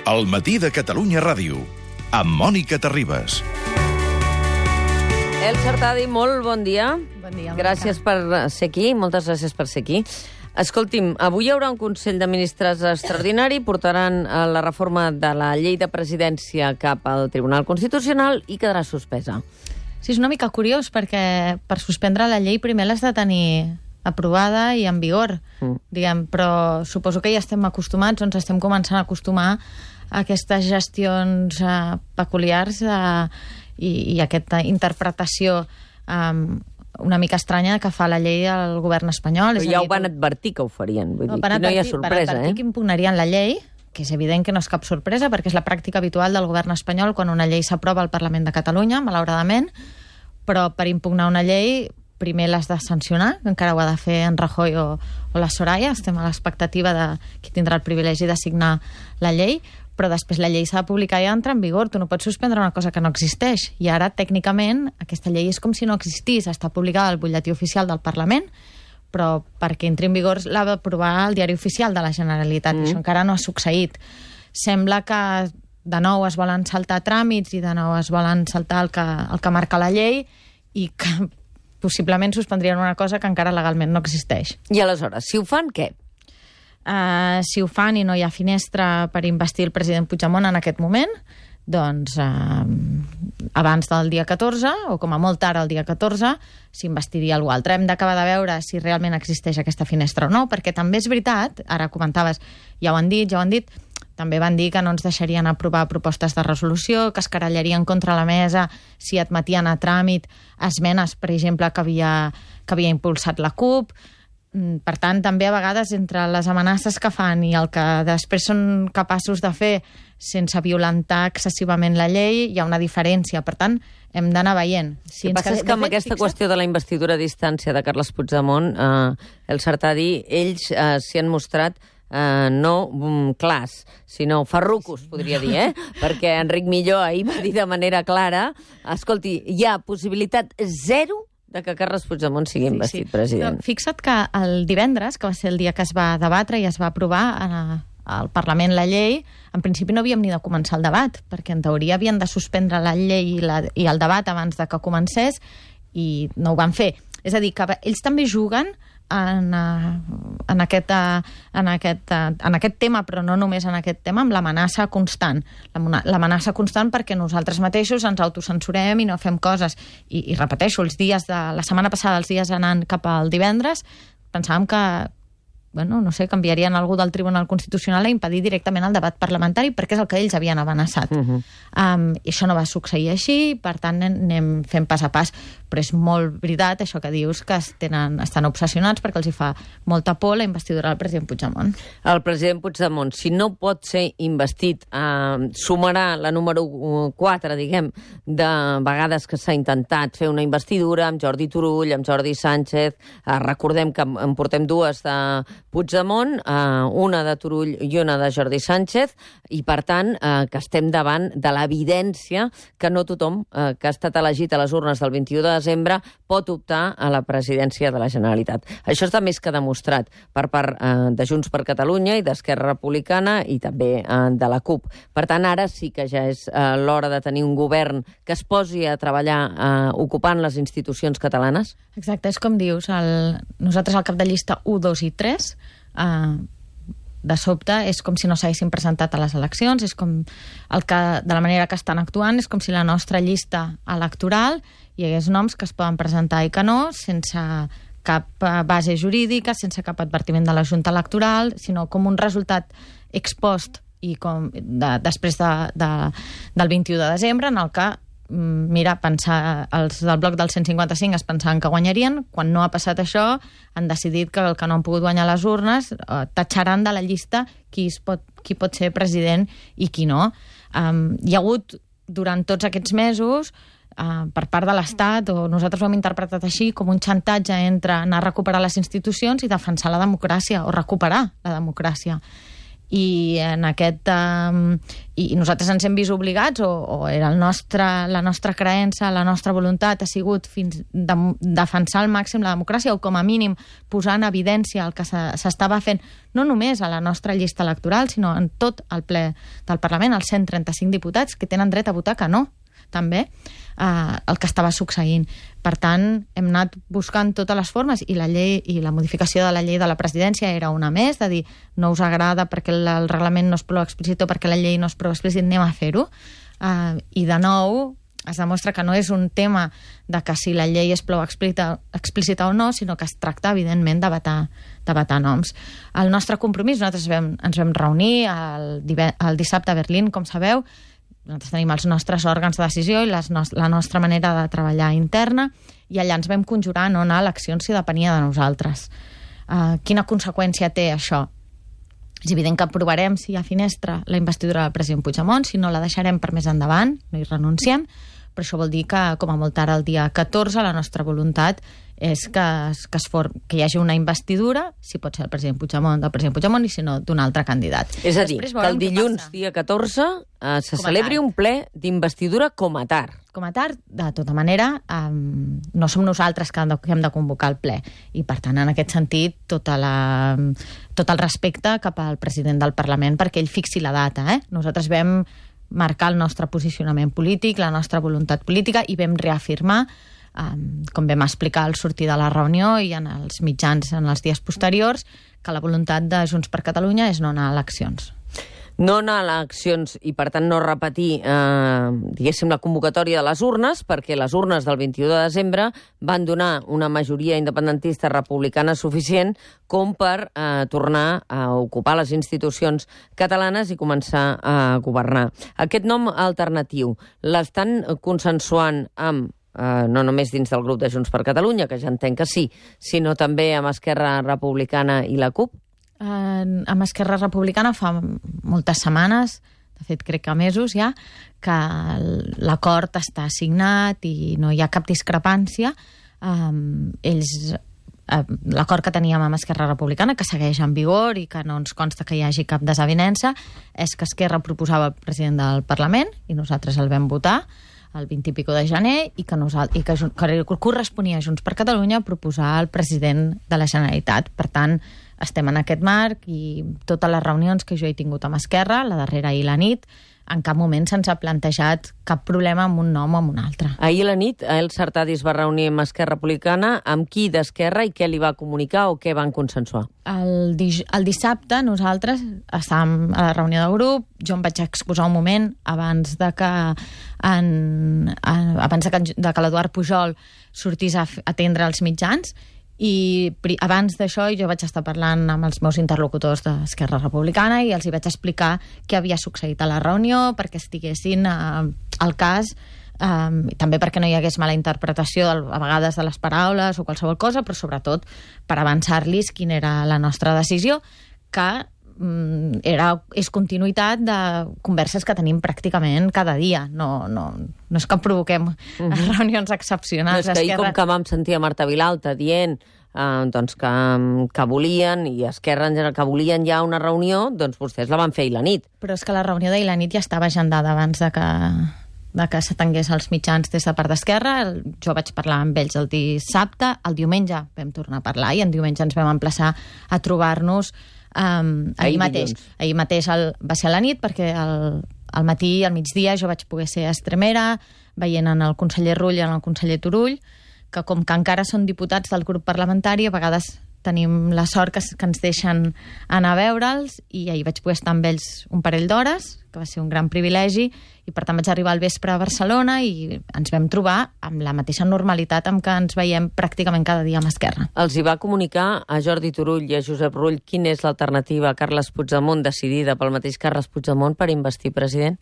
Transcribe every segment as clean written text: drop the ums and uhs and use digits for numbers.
El matí de Catalunya Ràdio, amb Mònica Terribas. Elsa Artadi, molt bon dia. Bon dia. Gràcies per ser aquí, moltes gràcies per ser aquí. Escolti'm, avui hi haurà un Consell de Ministres extraordinari, portaran la reforma de la llei de presidència cap al Tribunal Constitucional i quedarà suspesa. Sí, és una mica curiós, perquè per suspendre la llei primer l'has de tenir aprovada i en vigor, diguem, però suposo que ja estem acostumats, ens estem començant a acostumar a aquestes gestions peculiars i aquesta interpretació una mica estranya que fa la llei al govern espanyol. Però ja ho van advertir que ho farien, vull dir, no hi ha sorpresa, Van advertir que impugnarien la llei, que és evident que no és cap sorpresa, perquè és la pràctica habitual del govern espanyol quan una llei s'aprova al Parlament de Catalunya, malauradament, però per impugnar una llei primer l'has de sancionar, que encara ho ha de fer en Rajoy o la Soraya, estem a l'expectativa de qui tindrà el privilegi de signar la llei, però després la llei s'ha de publicar i entra en vigor. Tu no pots suspendre una cosa que no existeix. I ara, tècnicament, aquesta llei és com si no existís. Està publicada al butlletí oficial del Parlament, però perquè entri en vigor l'ha d'aprovar el diari oficial de la Generalitat. I això encara no ha succeït. Sembla que de nou es volen saltar tràmits i de nou es volen saltar el que marca la llei i que possiblement suspendrien una cosa que encara legalment no existeix. I aleshores, si ho fan, què? Si ho fan i no hi ha finestra per investir el president Puigdemont en aquest moment, doncs abans del dia 14, o com a molt tard el dia 14, s'investiria algú altre. Hem d'acabar de veure si realment existeix aquesta finestra o no, perquè també és veritat, ara comentaves, ja ho han dit, també van dir que no ens deixarien aprovar propostes de resolució, que es carallarien contra la mesa si admetien a tràmit esmenes, per exemple, que havia impulsat la CUP. Per tant, també a vegades entre les amenaces que fan i el que després són capaços de fer sense violentar excessivament la llei, hi ha una diferència. Per tant, hem d'anar veient. El que passa és que amb aquesta qüestió de la investidura a distància de Carles Puigdemont, el Artadi, ells s'hi han mostrat no clars, sinó farrucos, podria dir, perquè Enric Millo ahir va dir de manera clara, escolti, hi ha possibilitat zero de que Carles Puigdemont sigui investit president. Però fixa't que el divendres, que va ser el dia que es va debatre i es va aprovar al Parlament la llei, en principi no havíem ni de començar el debat, perquè en teoria havien de suspendre la llei i el debat abans de que comencés i no ho van fer. És a dir, que ells també juguen en aquest tema, però no només en aquest tema, amb l'amenaça constant. L'amenaça constant perquè nosaltres mateixos ens autocensurem i no fem coses. I repeteixo, la setmana passada, els dies anant cap al divendres, pensàvem que no sé, canviarien algú del Tribunal Constitucional a impedir directament el debat parlamentari perquè és el que ells havien amenaçat. I això no va succeir així, per tant anem fent pas a pas. Però és molt veritat això que dius, que estan obsessionats perquè els hi fa molta por la investidura del president Puigdemont. El president Puigdemont, si no pot ser investit, sumarà la número 4, diguem, de vegades que s'ha intentat fer una investidura amb Jordi Turull, amb Jordi Sánchez. Recordem que en portem dues de Puigdemont, una de Turull i una de Jordi Sánchez, i per tant que estem davant de l'evidència que no tothom que ha estat elegit a les urnes del 21 de desembre pot optar a la presidència de la Generalitat. Això està més que demostrat per part de Junts per Catalunya i d'Esquerra Republicana i també de la CUP. Per tant, ara sí que ja és l'hora de tenir un govern que es posi a treballar ocupant les institucions catalanes? Exacte, és com dius, nosaltres al cap de llista 1, 2 i 3, de sobte és com si no s'haguessin presentat a les eleccions, és com de la manera que estan actuant, és com si la nostra llista electoral hi hagués noms que es poden presentar i que no, sense cap base jurídica, sense cap advertiment de la Junta Electoral, sinó com un resultat ex post i després del 21 de desembre, en el que pensar, els del bloc del 155 es pensaven que guanyarien, quan no ha passat això han decidit que el que no han pogut guanyar les urnes tatxaran de la llista qui pot ser president i qui no. Hi ha hagut durant tots aquests mesos per part de l'Estat, o nosaltres ho hem interpretat així, com un xantatge entre anar a recuperar les institucions i defensar la democràcia, o recuperar la democràcia. I en aquest... I nosaltres ens hem vist obligats, o era la nostra creença, la nostra voluntat ha sigut fins defensar al màxim la democràcia, o com a mínim posar en evidència el que s'estava fent, no només a la nostra llista electoral, sinó en tot el ple del Parlament, els 135 diputats que tenen dret a votar que no, també, el que estava succeint. Per tant, hem anat buscant totes les formes, i la llei i la modificació de la llei de la presidència era una més, de dir, no us agrada perquè el reglament no és prou explícit o perquè la llei no és prou explícit, anem a fer-ho. I de nou es demostra que no és un tema de que si la llei és prou explícita o no, sinó que es tracta, evidentment, de vetar noms. El nostre compromís, nosaltres ens vam reunir el dissabte a Berlín, com sabeu. Nosaltres tenim els nostres òrgans de decisió i la nostra manera de treballar interna, i allà ens vam conjurar no anar a eleccions si depenia de nosaltres. Quina conseqüència té això? És evident que aprovarem, si hi ha finestra, la investidura del president Puigdemont, si no la deixarem per més endavant, no hi renunciem, però això vol dir que, com a molt tard el dia 14, la nostra voluntat és que hi hagi una investidura, si pot ser el president Puigdemont, i si no, d'un altre candidat. És a dir, que el dilluns, dia 14, se celebri un ple d'investidura com a tard. Com a tard, de tota manera, no som nosaltres que hem de convocar el ple. I, per tant, en aquest sentit, tot el respecte cap al president del Parlament perquè ell fixi la data. Nosaltres vam marcar el nostre posicionament polític, la nostra voluntat política, i vam reafirmar, com vam explicar al sortir de la reunió i en els mitjans en els dies posteriors, que la voluntat de Junts per Catalunya és no anar a eleccions. No anar a eleccions i, per tant, no repetir, diguéssim, la convocatòria de les urnes, perquè les urnes del 21 de desembre van donar una majoria independentista republicana suficient com per tornar a ocupar les institucions catalanes i començar a governar. Aquest nom alternatiu l'estan consensuant amb no només dins del grup de Junts per Catalunya, que ja entenc que sí, sinó també amb Esquerra Republicana i la CUP? Amb Esquerra Republicana fa moltes setmanes, de fet crec que mesos ja, que l'acord està signat i no hi ha cap discrepància. L'acord que teníem amb Esquerra Republicana, que segueix en vigor i que no ens consta que hi hagi cap desavinença, és que Esquerra proposava el president del Parlament i nosaltres el vam votar el 20 i pico de gener, i que corresponia a Junts per Catalunya proposar el president de la Generalitat. Per tant, estem en aquest marc, i totes les reunions que jo he tingut amb Esquerra, la darrera ahir a la nit, en cap moment se'ns ha plantejat cap problema amb un nom o amb un altre. Ahir a la nit, el Sartadi es va reunir amb Esquerra Republicana. Amb qui d'Esquerra i què li va comunicar o què van consensuar? El dissabte nosaltres estàvem a la reunió de grup, jo em vaig exposar un moment abans de que l'Eduard Pujol sortís a atendre els mitjans, i abans d'això jo vaig estar parlant amb els meus interlocutors d'Esquerra Republicana i els hi vaig explicar què havia succeït a la reunió perquè estiguessin al cas, també perquè no hi hagués mala interpretació a vegades de les paraules o qualsevol cosa, però sobretot per avançar-los quina era la nostra decisió, que és continuïtat de converses que tenim pràcticament cada dia. No és que provoquem reunions excepcionals. No és que ahir, com que vam sentir a Marta Vilalta dient doncs que volien, i Esquerra en general, que volien ja una reunió, doncs vostès la van fer ahir la nit. Però és que la reunió d'ahir la nit ja estava agendada abans de que s'atengués als mitjans des de part d'Esquerra. Jo vaig parlar amb ells el dissabte, el diumenge vam tornar a parlar i en diumenge ens vam emplaçar a trobar-nos ahir mateix. Ahir mateix va ser a la nit, perquè al matí i al migdia jo vaig poder ser a Estremera, veient en el conseller Rull i en el conseller Turull, que com que encara són diputats del grup parlamentari, a vegades tenim la sort que ens deixen anar a veure'ls, i ahir vaig poder estar amb ells un parell d'hores, que va ser un gran privilegi, i per tant vaig arribar al vespre a Barcelona i ens vam trobar amb la mateixa normalitat amb què ens veiem pràcticament cada dia amb Esquerra. Els hi va comunicar a Jordi Turull i a Josep Rull quina és l'alternativa a Carles Puigdemont, decidida pel mateix Carles Puigdemont per investir president?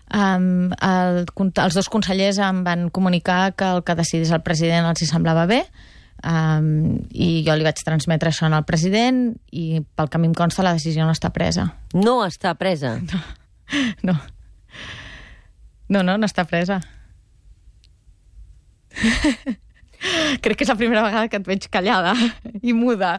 Els dos consellers em van comunicar que el que decidís el president els hi semblava bé, i jo li vaig transmetre això al president, i pel que a mi em consta la decisió no està presa. No està presa? No està presa. Crec que és la primera vegada que et veig callada i muda.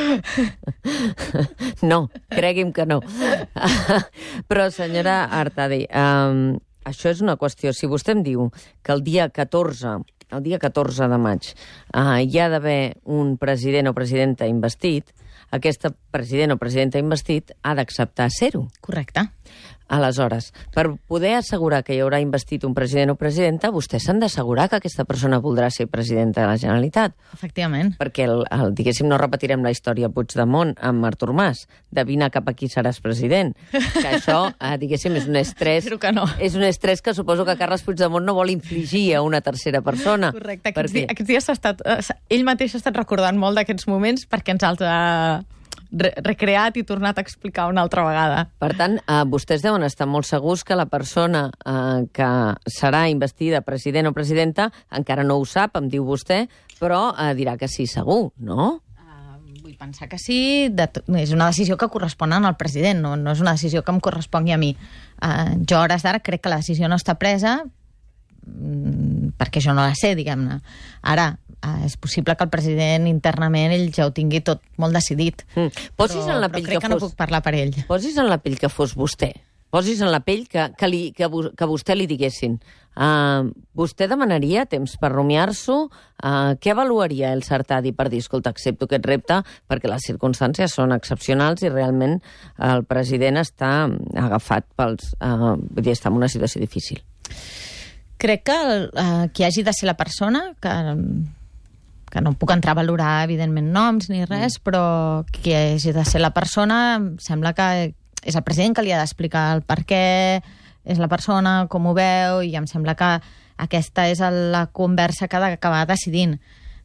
No, cregui'm que no. Però, senyora Artadi, això és una qüestió. Si vostè em diu que el dia 14 de maig hi ha d'haver un president o presidenta investit, aquest president o presidenta investit ha d'acceptar ser-ho. Correcte. Aleshores, per poder assegurar que hi haurà investit un president o presidenta, vostès s'han d'assegurar que aquesta persona voldrà ser presidenta de la Generalitat. Efectivament. Perquè, diguéssim, no repetirem la història Puigdemont amb Artur Mas, de vine cap aquí seràs president. Que això, diguéssim, és un estrès... Espero que no. És un estrès que suposo que Carles Puigdemont no vol infligir a una tercera persona. Correcte. Aquests dies ell mateix ha estat recordant molt d'aquests moments perquè ens els ha recreat i tornat a explicar una altra vegada. Per tant, vostès deuen estar molt segurs que la persona que serà investida president o presidenta encara no ho sap, em diu vostè, però dirà que sí, segur, no? Vull pensar que sí. És una decisió que correspon al president, no és una decisió que em correspongui a mi. Jo, a hores d'ara, crec que la decisió no està presa perquè jo no la sé, diguem-ne. Ara, és possible que el president internament ell ja ho tingui tot molt decidit. Però crec que no puc parlar per ell. Posis en la pell que fos vostè. Posis en la pell que vostè li diguessin. Vostè demanaria temps per rumiar-s'ho? Què avaluaria el Artadi per dir, escolta, accepto aquest repte perquè les circumstàncies són excepcionals i realment el president està agafat vull dir, està en una situació difícil. Crec que qui hagi de ser la persona, que no puc entrar a valorar, evidentment, noms ni res, però qui hagi de ser la persona, em sembla que és el president que li ha d'explicar el per què, és la persona, com ho veu, i em sembla que aquesta és la conversa que ha d'acabar decidint.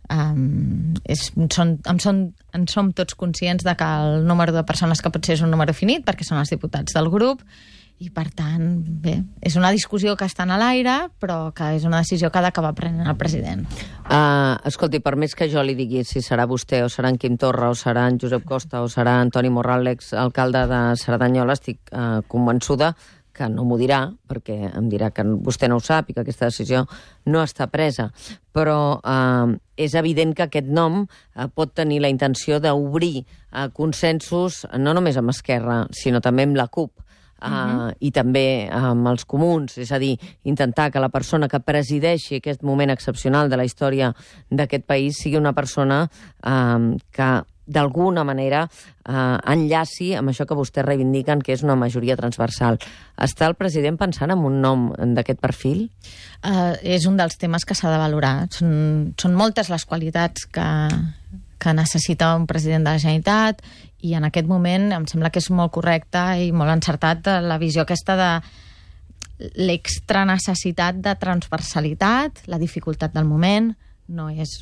En som tots conscients de que el número de persones que pot ser és un número finit, perquè són els diputats del grup, i, per tant, bé, és una discussió que està a l'aire, però que és una decisió que ha d'acabar prenent el president. Escolti, per més que jo li digui si serà vostè, o serà en Quim Torra, o serà en Josep Costa, o serà Antoni Morral, l'exalcalde de Cerdanyola, estic convençuda que no m'ho dirà, perquè em dirà que vostè no ho sap i que aquesta decisió no està presa. Però és evident que aquest nom pot tenir la intenció d'obrir consensos, no només amb Esquerra, sinó també amb la CUP, i també amb els comuns, és a dir, intentar que la persona que presideixi aquest moment excepcional de la història d'aquest país sigui una persona que d'alguna manera enllaci amb això que vostès reivindiquen, que és una majoria transversal. Està el president pensant en un nom d'aquest perfil? És un dels temes que s'ha de valorar. Són moltes les qualitats que necessita un president de la Generalitat, i en aquest moment em sembla que és molt correcte i molt encertat la visió aquesta de l'extra necessitat de transversalitat, la dificultat del moment. No és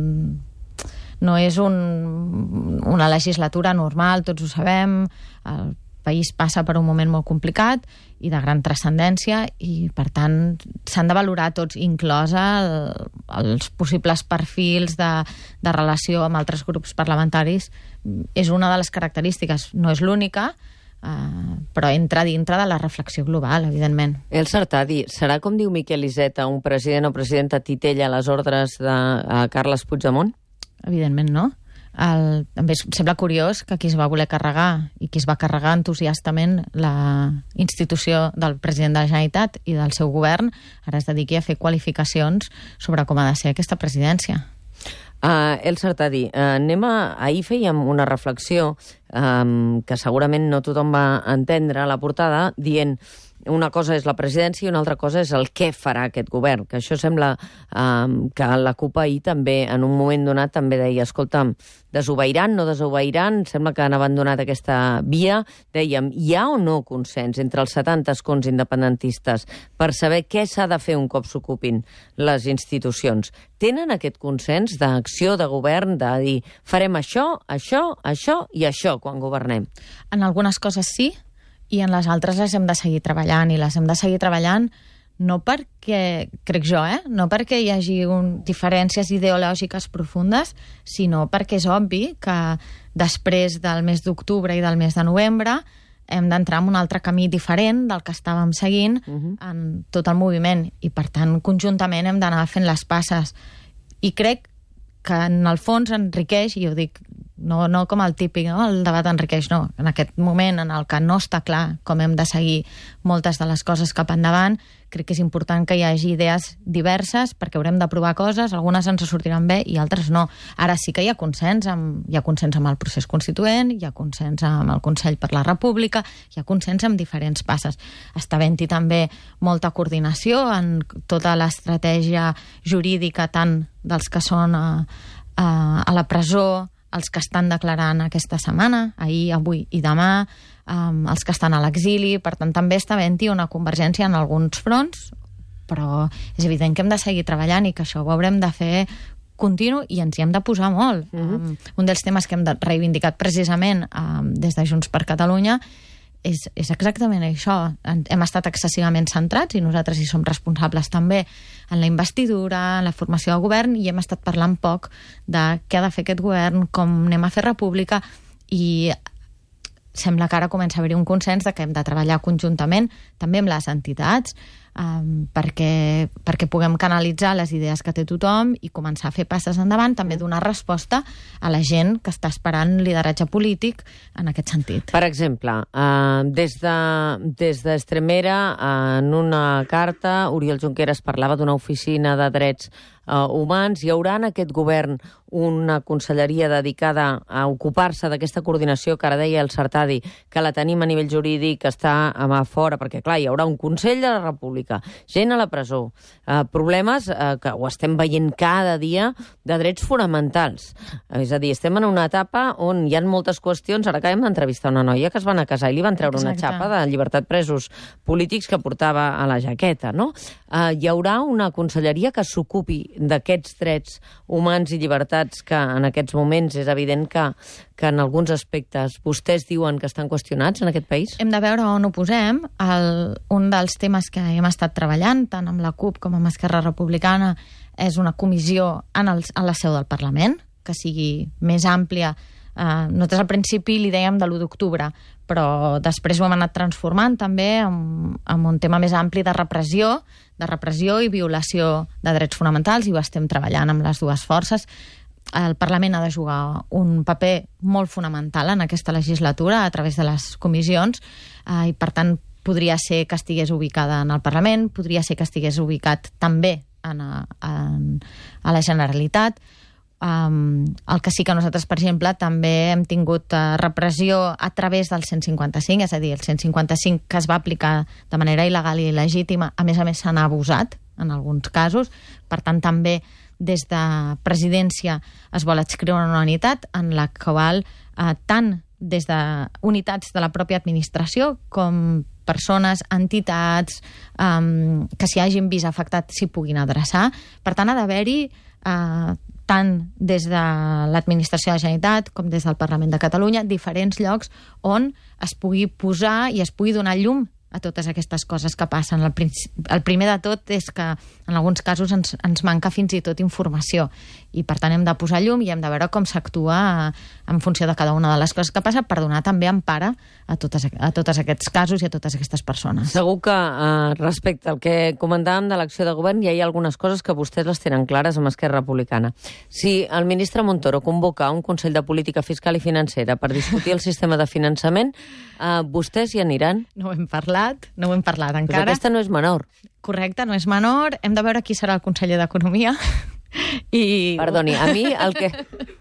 una legislatura normal, tots ho sabem, el país passa per un moment molt complicat i de gran transcendència, i per tant s'han de valorar tots, inclosa els possibles perfils de relació amb altres grups parlamentaris. És una de les característiques, no és l'única, però entra dintre de la reflexió global, evidentment. El Artadi, serà, com diu Miquel Iceta, un president o presidenta titella a les ordres de Carles Puigdemont? Evidentment no. També sembla curiós que qui es va voler carregar i qui es va carregar entusiastament la institució del president de la Generalitat i del seu govern ara es dediqui a fer qualificacions sobre com ha de ser aquesta presidència. El Artadi, ahir fèiem una reflexió que segurament no tothom va entendre a la portada, dient una cosa és la presidència i una altra cosa és el què farà aquest govern, que això sembla que la CUP ahir també, en un moment donat, també deia, escolta'm, desobeiran, no desobeiran, sembla que han abandonat aquesta via. Dèiem, hi ha o no consens entre els 70 escons independentistes per saber què s'ha de fer un cop s'ocupin les institucions? Tenen aquest consens d'acció de govern, de dir, farem això, això, això i això quan governem? En algunes coses sí, i en les altres les hem de seguir treballant, i les hem de seguir treballant no perquè, crec jo, no perquè hi hagi diferències ideològiques profundes, sinó perquè és obvi que després del mes d'octubre i del mes de novembre hem d'entrar en un altre camí diferent del que estàvem seguint en tot el moviment, i per tant conjuntament hem d'anar fent les passes. I crec que en el fons enriqueix, i ho dic no com el típic, no? El debat enriqueix, no. En aquest moment en el que no està clar com hem de seguir moltes de les coses cap endavant, crec que és important que hi hagi idees diverses, perquè haurem de provar coses, algunes ens sortiran bé i altres no. Ara sí que hi ha consens amb el procés constituent, hi ha consens amb el Consell per la República, hi ha consens amb diferents passes. Està havent-hi també molta coordinació en tota l'estratègia jurídica, tant dels que són a la presó, els que estan declarant aquesta setmana, ahir, avui i demà, els que estan a l'exili. Per tant, també està havent-hi una convergència en alguns fronts, però és evident que hem de seguir treballant i que això ho haurem de fer continu i ens hi hem de posar molt. Un dels temes que hem reivindicat precisament des de Junts per Catalunya és exactament això. Hem estat excessivament centrats, i nosaltres hi som responsables també, en la investidura, en la formació de govern, i hem estat parlant poc de què ha de fer aquest govern, com anem a fer república, i sembla que ara comença a haver-hi un consens de que hem de treballar conjuntament, també amb les entitats, perquè puguem canalitzar les idees que té tothom i començar a fer passes endavant, també donar resposta a la gent que està esperant lideratge polític en aquest sentit. Per exemple, des d'Estremera, en una carta, Oriol Junqueras parlava d'una oficina de drets humans. Hi haurà en aquest govern una conselleria dedicada a ocupar-se d'aquesta coordinació que ara deia el Sartadi, que la tenim a nivell jurídic, que està a fora, perquè clar, hi haurà un Consell de la República, gent a la presó, problemes que ho estem veient cada dia de drets fonamentals. És a dir, estem en una etapa on hi ha moltes qüestions. Ara acabem d'entrevistar una noia que es va anar a casar i li van treure una xapa de llibertat presos polítics que portava a la jaqueta, no? Hi haurà una conselleria que s'ocupi d'aquests drets humans i llibertats que en aquests moments és evident que en alguns aspectes vostès diuen que estan qüestionats en aquest país? Hem de veure on ho posem. Un dels temes que hem estat treballant, tant amb la CUP com amb Esquerra Republicana, és una comissió a la seu del Parlament, que sigui més àmplia. Nosaltres al principi li dèiem de l'1 d'octubre, però després ho hem anat transformant també en un tema més ampli de repressió i violació de drets fonamentals, i ho estem treballant amb les dues forces. El Parlament ha de jugar un paper molt fonamental en aquesta legislatura a través de les comissions, i per tant podria ser que estigués ubicada en el Parlament, podria ser que estigués ubicat també a la Generalitat. El que sí que nosaltres, per exemple, també hem tingut repressió a través del 155, és a dir, el 155 que es va aplicar de manera il·legal i il·legítima, a més se n'ha abusat en alguns casos. Per tant, també des de presidència es vol adscriure una unitat en la qual tant des d'unitats de la pròpia administració com persones, entitats que s'hi hagin vist afectats s'hi puguin adreçar. Per tant, ha d'haver-hi tant des de l'administració de la Generalitat com des del Parlament de Catalunya diferents llocs on es pugui posar i es pugui donar llum a totes aquestes coses que passen. El primer de tot és que en alguns casos ens manca fins i tot informació, i per tant hem de posar llum i hem de veure com s'actua en funció de cada una de les coses que passa per donar també empara a tots aquests casos i a totes aquestes persones. Segur que respecte al que comentàvem de l'acció de govern hi ha algunes coses que vostès les tenen clares amb Esquerra Republicana. Si el ministre Montoro convoca un Consell de Política Fiscal i Financera per discutir el sistema de finançament, vostès hi aniran? No ho hem parlat encara. Però aquesta no és menor. Correcte, no és menor. Hem de veure qui serà el conseller d'Economia. Perdoni, a mi el que...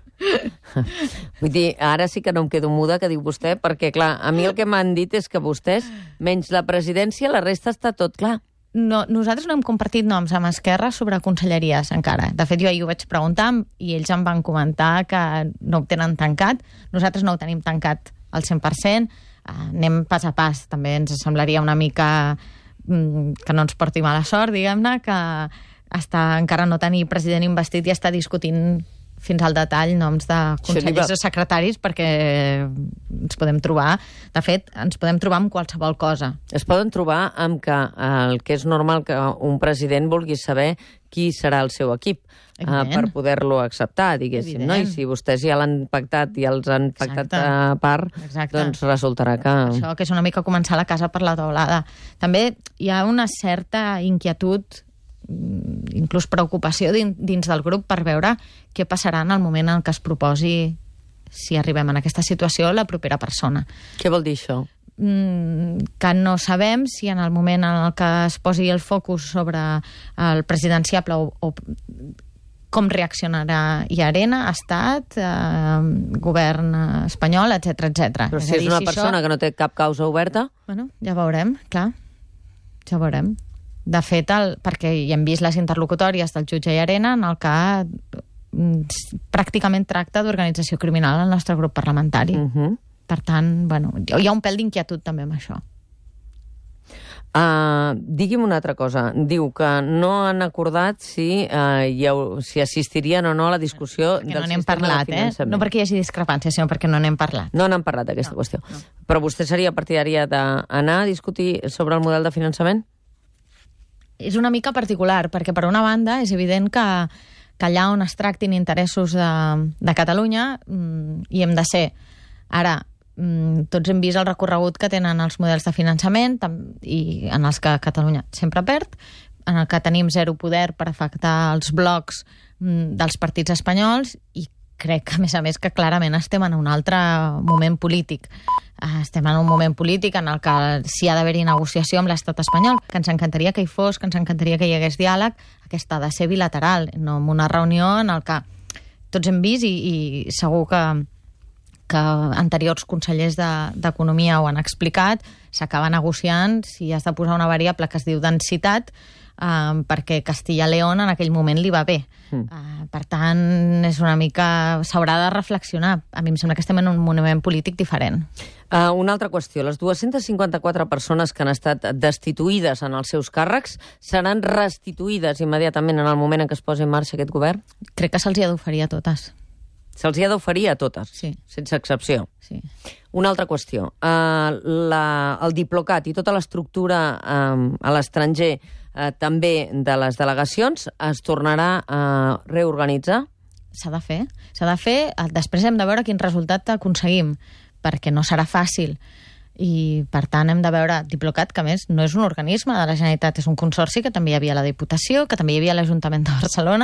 Vull dir, ara sí que no em quedo muda, que diu vostè, perquè, clar, a mi el que m'han dit és que vostès, menys la presidència, la resta està tot clar. No, nosaltres no hem compartit noms amb Esquerra sobre conselleries encara. De fet, jo ahir ho vaig preguntar i ells em van comentar que no ho tenen tancat. Nosaltres no ho tenim tancat al 100%. Anem pas a pas. També ens semblaria una mica que no ens porti mala sort, diguem-ne, que encara no tenir president investit i està discutint fins al detall noms de consellers o secretaris, perquè ens podem trobar, de fet, ens podem trobar amb qualsevol cosa. Es poden trobar amb que el que és normal que un president vulgui saber qui serà el seu equip per poder-lo acceptar, diguéssim, no? I si vostès ja l'han pactat i els han pactat a part, doncs resultarà que... Això, que és una mica començar la casa per la teulada. També hi ha una certa inquietud inclús preocupació dins del grup per veure què passarà en el moment en què es proposi, si arribem en aquesta situació, la propera persona. Què vol dir això? Que no sabem si en el moment en el que es posi el focus sobre el presidenciable o com reaccionarà Llarena, Estat, govern espanyol, etc. Però si és una persona que no té cap causa oberta... Bueno, ja veurem, clar. Ja veurem. De fet, perquè hi hem vist les interlocutòries del jutge Llarena en el que pràcticament tracta d'organització criminal el nostre grup parlamentari. Per tant, bueno, hi ha un pèl d'inquietud també amb això. Digui'm una altra cosa. Diu que no han acordat si assistirien o no a la discussió del sistema de finançament. No perquè hi hagi discrepància, sinó perquè no n'hem parlat. No n'han parlat d'aquesta qüestió. No. Però vostè seria partidària d'anar a discutir sobre el model de finançament? És una mica particular, perquè per una banda és evident que allà on es tractin interessos de Catalunya hi hem de ser. Ara, tots hem vist el recorregut que tenen els models de finançament i en els que Catalunya sempre perd, en el que tenim zero poder per afectar els blocs dels partits espanyols i crec que, a més, que clarament estem en un altre moment polític. Estem en un moment polític en el que si ha d'haver-hi negociació amb l'estat espanyol, que ens encantaria que hi fos, que ens encantaria que hi hagués diàleg, aquesta ha de ser bilateral, no en una reunió en el que tots hem vist i segur que anteriors consellers d'Economia ho han explicat, s'acaba negociant si has de posar una variable que es diu densitat, perquè Castilla y León en aquell moment li va bé. Per tant, és una mica... s'haurà de reflexionar. A mi em sembla que estem en un moment polític diferent. Una altra qüestió. Les 254 persones que han estat destituïdes en els seus càrrecs seran restituïdes immediatament en el moment en què es posi en marxa aquest govern? Crec que se'ls hi ha d'oferir a totes. Se'ls hi ha d'oferir a totes, sí. Sense excepció. Sí. Una altra qüestió. El Diplocat i tota l'estructura a l'estranger també de les delegacions es tornarà a reorganitzar? S'ha de fer. S'ha de fer. Després hem de veure quin resultat aconseguim, perquè no serà fàcil. I, per tant, hem de veure Diplocat, que a més no és un organisme de la Generalitat, és un consorci que també hi havia la Diputació, que també hi havia l'Ajuntament de Barcelona,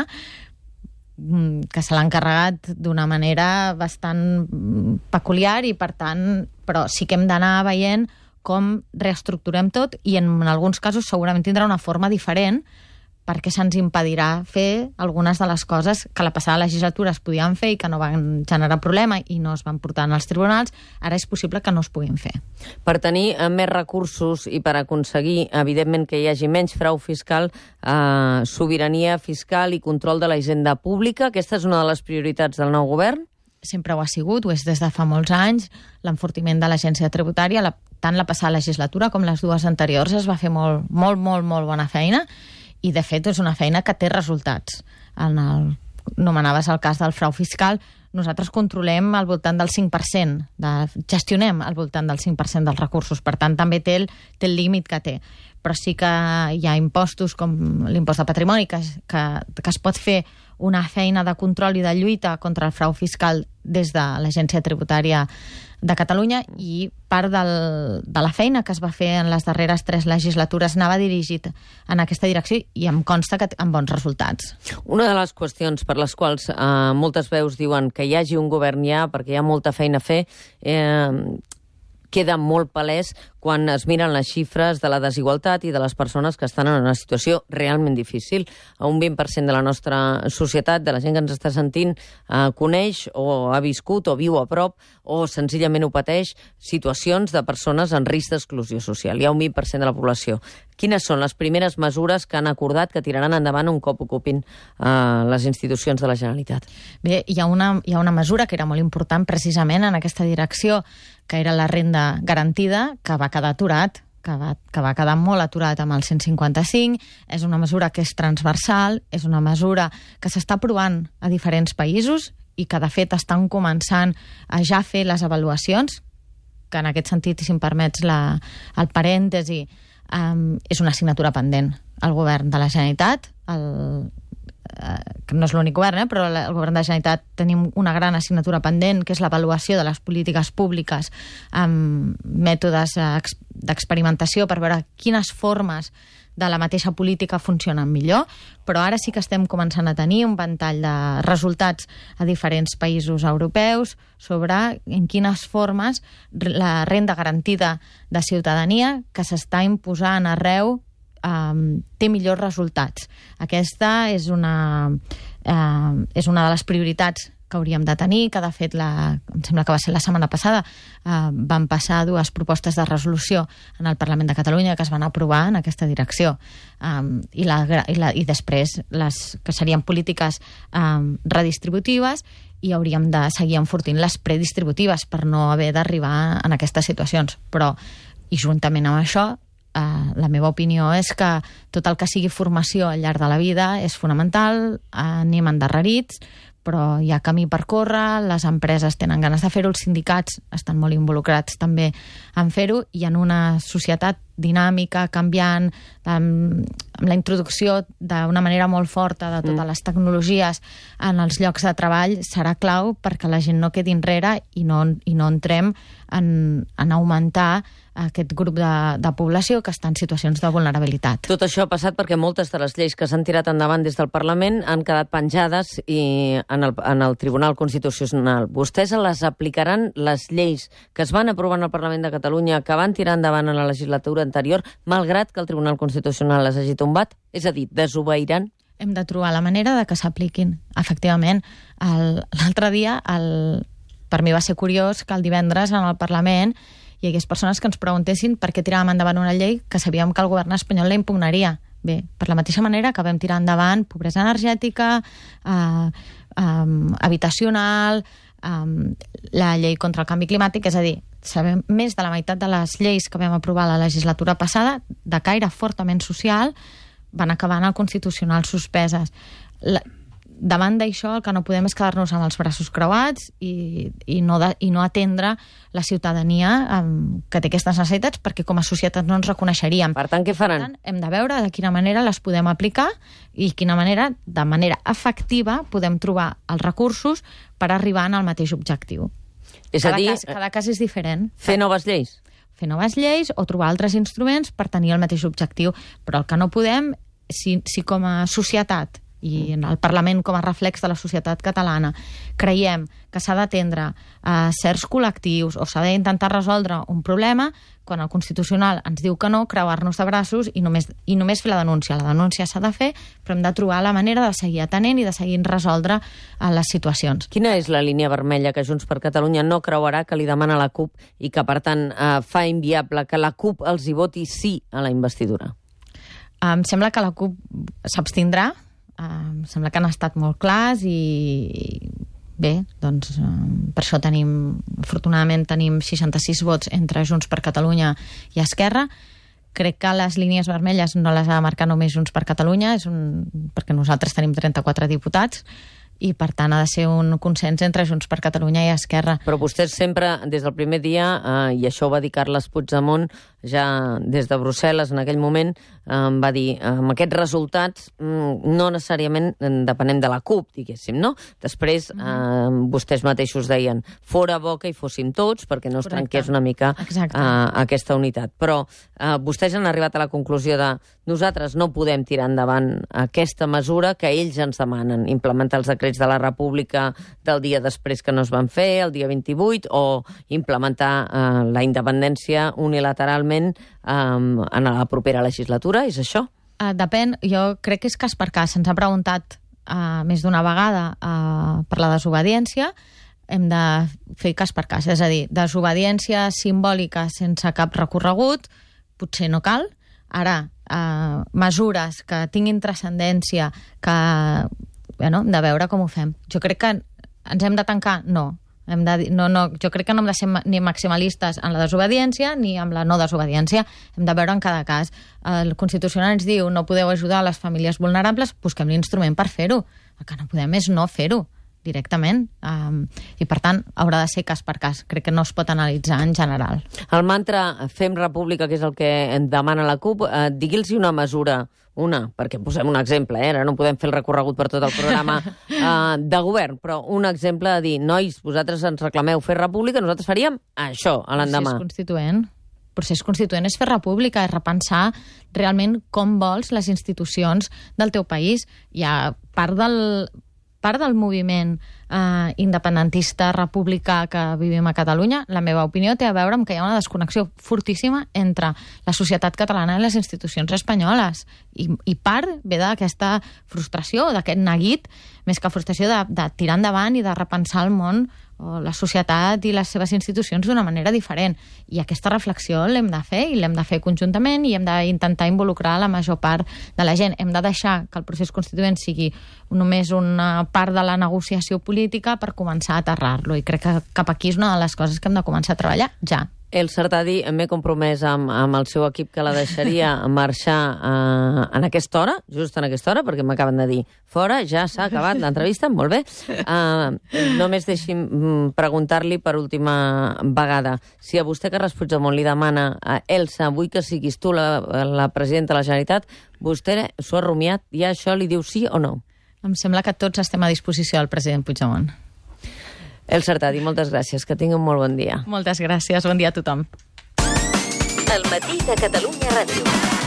que se l'ha encarregat d'una manera bastant peculiar i, per tant, però sí que hem d'anar veient com reestructurem tot i en alguns casos segurament tindrà una forma diferent perquè se'ns impedirà fer algunes de les coses que la passada legislatura es podien fer i que no van generar problema i no es van portar als tribunals, ara és possible que no es puguin fer. Per tenir més recursos i per aconseguir, evidentment, que hi hagi menys frau fiscal, sobirania fiscal i control de la hisenda pública, aquesta és una de les prioritats del nou govern? Sempre ho ha sigut, ho és des de fa molts anys, l'enfortiment de l'agència tributària, tant la passada legislatura com les dues anteriors es va fer molt bona feina, i de fet és una feina que té resultats. Nomenaves el cas del frau fiscal, nosaltres controlem al voltant del 5%, gestionem al voltant del 5% dels recursos, per tant també té el límit que té. Però sí que hi ha impostos com l'impost de patrimoni, que es pot fer una feina de control i de lluita contra el frau fiscal des de l'Agència Tributària de Catalunya i part de la feina que es va fer en les darreres 3 legislatures anava dirigit en aquesta direcció i em consta que amb bons resultats. Una de les qüestions per les quals moltes veus diuen que hi hagi un govern ja perquè hi ha molta feina a fer queda molt palès quan es miren les xifres de la desigualtat i de les persones que estan en una situació realment difícil. Un 20% de la nostra societat, de la gent que ens està sentint, coneix o ha viscut o viu a prop o senzillament ho pateix situacions de persones en risc d'exclusió social. Hi ha un 20% de la població. Quines són les primeres mesures que han acordat que tiraran endavant un cop ocupin les institucions de la Generalitat? Bé, hi ha una mesura que era molt important precisament en aquesta direcció, que era la renda garantida, que va quedar aturat, que va quedar molt aturat amb el 155. És una mesura que és transversal, és una mesura que s'està aprovant a diferents països i que, de fet, estan començant a ja fer les avaluacions, que en aquest sentit, si em permets el parèntesi, és una assignatura pendent. El govern de la Generalitat, que no és l'únic govern, però el govern de la Generalitat tenim una gran assignatura pendent, que és l'avaluació de les polítiques públiques amb mètodes d'experimentació per veure quines formes de la mateixa política funcionen millor, però ara sí que estem començant a tenir un ventall de resultats a diferents països europeus sobre en quines formes la renda garantida de ciutadania que s'està imposant arreu té millors resultats. Aquesta és una de les prioritats que hauríem de tenir, que de fet em sembla que va ser la setmana passada, van passar 2 propostes de resolució en el Parlament de Catalunya que es van aprovar en aquesta direcció. I després que serien polítiques redistributives i hauríem de seguir enfortint les predistributives per no haver d'arribar en aquestes situacions. Però, i juntament amb això, la meva opinió és que tot el que sigui formació al llarg de la vida és fonamental, anem endarrerits, però hi ha camí per córrer, les empreses tenen ganes de fer-ho, els sindicats estan molt involucrats també en fer-ho, i en una societat dinàmica, canviant, amb la introducció d'una manera molt forta de totes les tecnologies en els llocs de treball, serà clau perquè la gent no quedi enrere i no entrem en augmentar aquest grup de població que està en situacions de vulnerabilitat. Tot això ha passat perquè moltes de les lleis que s'han tirat endavant des del Parlament han quedat penjades en el Tribunal Constitucional. Vostès les aplicaran, les lleis que es van aprovar en el Parlament de Catalunya, que van tirar endavant en la legislatura anterior, malgrat que el Tribunal Constitucional les hagi tombat? És a dir, desobeiran? Hem de trobar la manera de que s'apliquin. Efectivament, l'altre dia, per mi va ser curiós que el divendres en el Parlament hi hagués persones que ens preguntessin per què tiràvem endavant una llei que sabíem que el govern espanyol la impugnaria. Bé, per la mateixa manera que vam tirar endavant pobresa energètica, habitacional, la llei contra el canvi climàtic, és a dir, sabem més de la meitat de les lleis que vam aprovar la legislatura passada, de caire fortament social, van acabar en el Constitucional suspeses. Davant d'això, el que no podem és quedar-nos amb els braços creuats i no atendre la ciutadania que té aquestes necessitats, perquè com a societat no ens reconeixeríem. Per tant, què faran? Per tant, hem de veure de quina manera les podem aplicar i de manera efectiva, podem trobar els recursos per arribar al mateix objectiu. És a dir, cada cas és diferent. Fer noves lleis? Fer noves lleis o trobar altres instruments per tenir el mateix objectiu. Però el que no podem, si com a societat i en el Parlament com a reflex de la societat catalana creiem que s'ha d'atendre a certs col·lectius o s'ha d'intentar resoldre un problema, quan el Constitucional ens diu que no, creuar-nos de braços i només fer la denúncia. La denúncia s'ha de fer, però hem de trobar la manera de seguir atenent i de seguir resoldre les situacions. Quina és la línia vermella que Junts per Catalunya no creuarà, que li demana la CUP i que, per tant, fa inviable que la CUP els hi voti sí a la investidura? Em sembla que la CUP s'abstindrà. Sembla que han estat molt clars i bé, doncs per això afortunadament tenim 66 vots entre Junts per Catalunya i Esquerra. Crec que les línies vermelles no les ha de marcar només Junts per Catalunya, perquè nosaltres tenim 34 diputats i per tant ha de ser un consens entre Junts per Catalunya i Esquerra. Però vostès sempre, des del primer dia, i això ho va dir Carles Puigdemont ja des de Brussel·les en aquell moment, va dir, amb aquests resultats no necessàriament depenem de la CUP, diguéssim, no? Després vostès mateixos deien fora bo que hi fóssim tots perquè no es trenqués una mica aquesta unitat. Però vostès han arribat a la conclusió de nosaltres no podem tirar endavant aquesta mesura que ells ens demanen, implementar els decrets de la República del dia després que no es van fer, el dia 28, o implementar la independència unilateralment en la propera legislatura, és això? Depèn, jo crec que és cas per cas. Se'ns ha preguntat més d'una vegada per la desobediència, hem de fer cas per cas, és a dir, desobediència simbòlica sense cap recorregut, potser no cal. Ara, mesures que tinguin transcendència, que hem de veure com ho fem. Jo crec que ens hem de tancar? No. Jo crec que no hem de ser ni maximalistes en la desobediència ni amb la no desobediència. Hem de veure en cada cas. El Constitucional ens diu no podeu ajudar les famílies vulnerables, busquem l'instrument per fer-ho. El que no podem és no fer-ho directament. I, per tant, haurà de ser cas per cas. Crec que no es pot analitzar en general. El mantra Fem República, que és el que demana la CUP, digui'ls una mesura, perquè posem un exemple, ara no podem fer el recorregut per tot el programa de govern, però un exemple de dir, nois, vosaltres ens reclameu fer república, nosaltres faríem això a l'endemà. Procés constituent. procés constituent és fer república, és repensar realment com vols les institucions del teu país. Hi ha part del moviment independentista republicà que vivim a Catalunya, la meva opinió té a veure amb que hi ha una desconnexió fortíssima entre la societat catalana i les institucions espanyoles. I part ve d'aquesta frustració, d'aquest neguit, més que frustració de tirar endavant i de repensar el món o la societat i les seves institucions d'una manera diferent. I aquesta reflexió l'hem de fer, i l'hem de fer conjuntament, i hem d'intentar involucrar la major part de la gent. Hem de deixar que el procés constituent sigui només una part de la negociació política per començar a aterrar-lo. I crec que cap aquí és una de les coses que hem de començar a treballar ja. Elsa Artadi, m'he compromès amb el seu equip que la deixaria marxar en aquesta hora, just en aquesta hora, perquè m'acaben de dir fora, ja s'ha acabat l'entrevista, molt bé. Només deixi'm preguntar-li per última vegada si a vostè, Carles Puigdemont, li demana a Elsa, vull que siguis tu la presidenta de la Generalitat, vostè s'ho ha rumiat, i això li diu sí o no? Em sembla que tots estem a disposició del president Puigdemont. Elsa Artadi, moltes gràcies. Que tingui un molt bon dia. Moltes gràcies. Bon dia a tothom. El matí de Catalunya Ràdio.